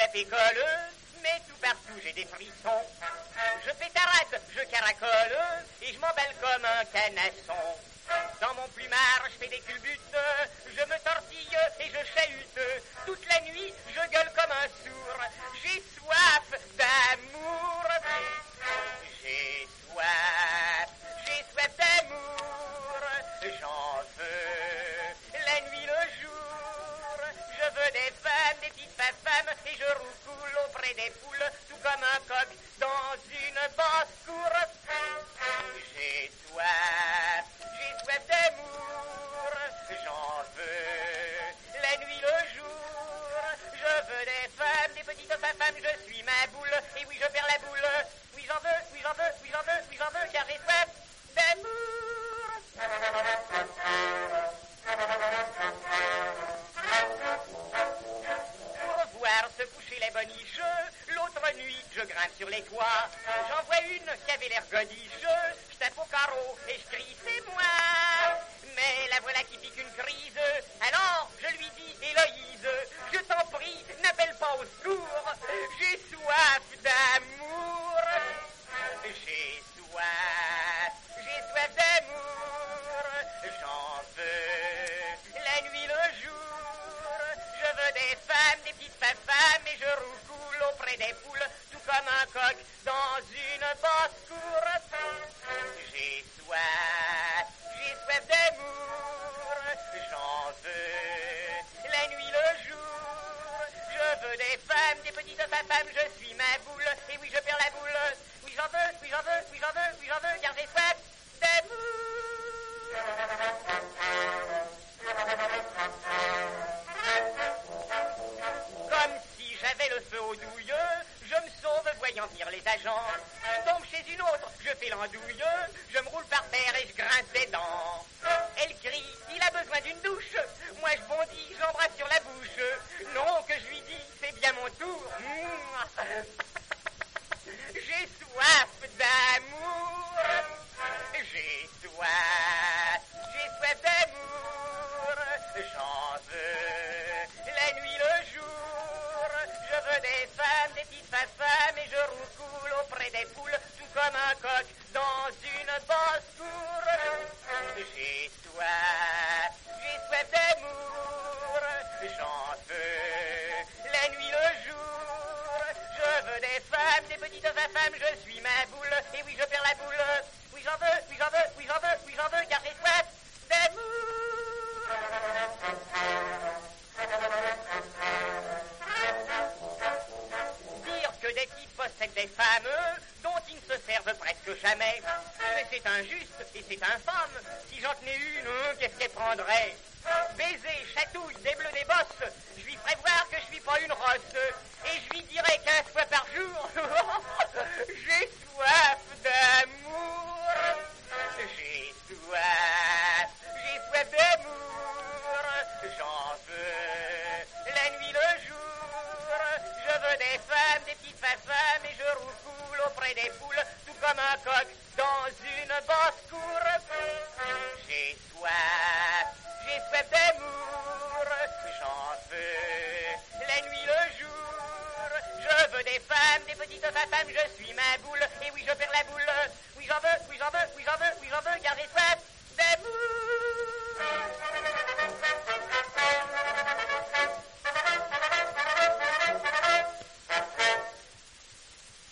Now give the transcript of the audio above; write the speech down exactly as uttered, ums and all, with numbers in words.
la pécole, mais tout partout j'ai des frissons. Je pétarade, je caracole, et je m'emballe comme un canasson. Dans mon plumard, je fais des culbutes, je me tortille et je chahute. Toute la nuit, je gueule comme un sourd. J'ai soif d'amour. J'ai soif, j'ai soif d'amour. J'en veux la nuit, le jour. Je veux des femmes, des petites femmes, et je roucoule auprès des poules, tout comme un coq dans une basse-cour. J'ai soif, j'ai soif d'amour, j'en veux la nuit, le jour. Je veux des femmes, des petites femmes, je suis ma boule, et oui, je perds la boule. Oui, j'en veux, oui, j'en veux, oui, j'en veux, oui, j'en veux, car j'ai soif d'amour. Pour voir se coucher les boniches, l'autre nuit, je grimpe sur les toits. J'en vois une qui avait l'air godiche, je tape au carreau et je crie, c'est moi. Mais la voilà qui pique une crise, alors je lui dis, Héloïse, je t'en prie, n'appelle pas au secours, j'ai soif d'amour. J'ai soif, j'ai soif d'amour, j'en veux la nuit, le jour. Je veux des femmes, des petites femmes, et je roucoule auprès des poules, tout comme un coq dans une basse-cour. J'ai soif, j'ai soif d'amour, j'en veux la nuit, le jour. Je veux des femmes, des petites femmes, je suis ma boule, et oui, je perds la boule. Oui, j'en veux, oui, j'en veux, oui, j'en veux, oui, j'en veux, car j'ai soif d'amour. Comme si j'avais le feu aux douilles, je me sauve voyant venir les agents. Je tombe chez une autre, je fais l'andouille, je me roule par terre et je grince des dents. Elle crie, il a besoin d'une douche. Moi je bondis, j'embrasse sur la bouche. Non, que je lui dis, c'est bien mon tour. Mmh. J'ai soif d'amour. J'ai soif, j'ai soif d'amour. J'en veux la nuit, le jour. Je veux des femmes, des petites femmes, et je roucoule auprès des poules, tout comme un coq dans une basse-cour. J'ai soif, j'ai soif d'amour. J'en veux la nuit, le jour. Je veux des femmes, des petites femmes, je suis ma boule, et oui, je perds la boule. Oui, j'en veux, oui, j'en veux, oui, j'en veux, oui, j'en veux, car j'ai soif d'amour. Dire que des types possèdent des femmes dont ils ne se servent presque jamais, mais c'est injuste et c'est infâme. Si j'en tenais une, qu'est-ce qu'elle prendrait? Baiser, chatouille, des bleus, des bosses, je lui ferais voir que je suis pas une rosse, et je lui dirais quinze fois par jour, j'ai soif d'amour. J'ai soif, j'ai soif d'amour, j'en veux la nuit, le jour. Je veux des femmes, des petites femmes, et je roucoule auprès des poules, tout comme un coq dans une basse-cour. J'ai soif, j'ai soif d'amour, j'en veux la nuit, le jour. Je veux des femmes, des petites femmes, je suis ma boule, et oui, je perds la boule. Oui, j'en veux, oui, j'en veux, oui, j'en veux, oui, j'en veux, car j'ai soif